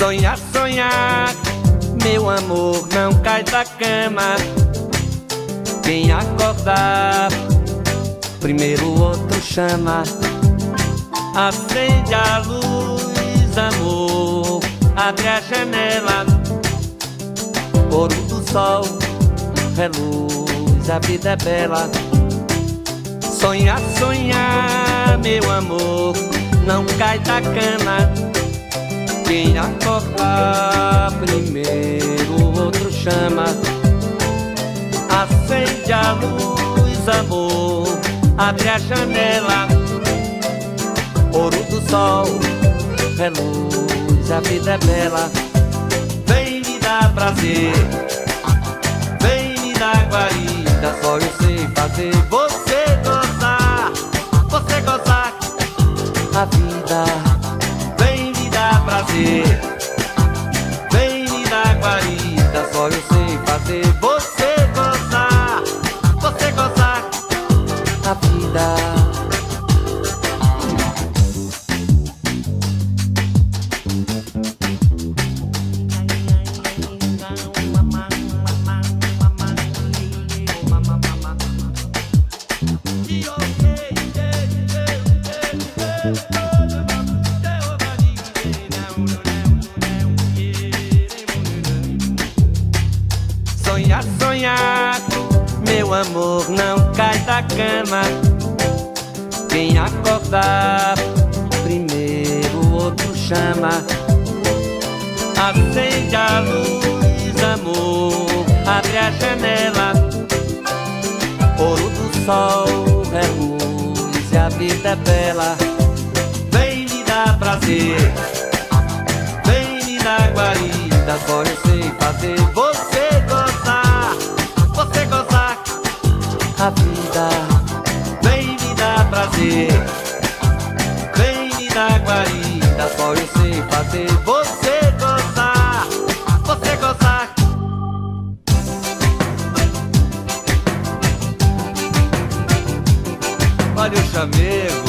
Sonhar, sonhar, meu amor, não cai da cama. Quem acordar, primeiro o outro chama. Acende a luz, amor, abre a janela. Pôr do sol, reluz, a vida é bela. Sonhar, sonhar, meu amor, não cai da cama. Quem acordar primeiro, o outro chama. Acende a luz, amor, abre a janela. Ouro do sol, reluz, a vida é bela. Vem me dar prazer, vem me dar guarida. Só eu sei fazer você gozar a vida. Vem me dar prazer, vem me dar guarida. Só eu sei fazer você gozar a vida. Sonhar, sonhar, meu amor, não cai da cama. Quem acordar primeiro, o outro chama. Acende a luz, amor, abre a janela. Ouro do sol, reluz, e a vida é bela. Vem me dar prazer, vem me dar guarida. Só eu sei fazer você gozar a vida. Vem me dar prazer, vem me dar guarida. Só eu sei fazer você gozar. Olha o chamego.